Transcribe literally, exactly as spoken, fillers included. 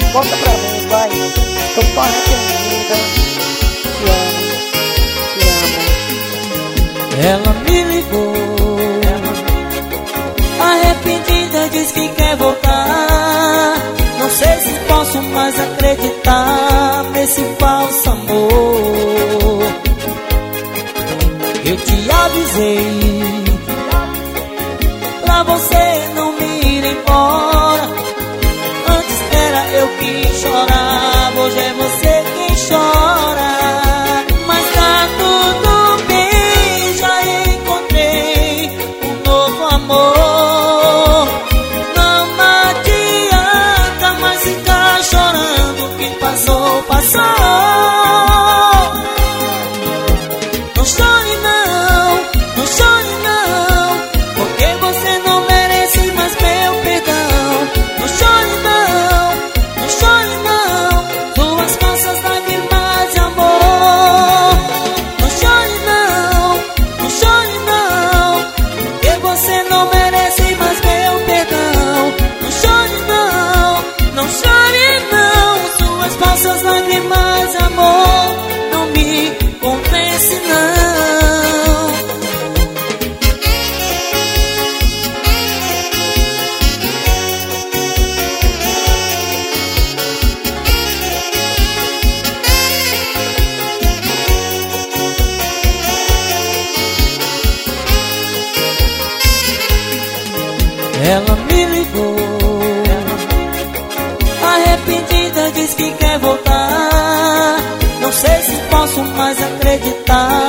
Volta pra mim, vai. Tô tão arrependida. Te amo, te amo. Ela me ligou, arrependida, diz que quer voltar. Não sei se posso mais acreditar nesse falso amor. Eu te avisei pra você não me ir embora. Antes era eu quem chorava, hoje é você quem chora. Mas tá tudo bem, já encontrei um novo amor. Não adianta mais ficar chorando, o que passou, passou. Não chore não, não chore não, porque você não merece mais meu perdão. Não chore não, não chore não, suas falsas lágrimas de amor. Não chore não, não chore não, porque você não merece mais meu perdão. Não chore não, não chore não, suas falsas lágrimas de amor não me convence não. Ela me ligou, arrependida, diz que quer voltar. Não sei se posso mais acreditar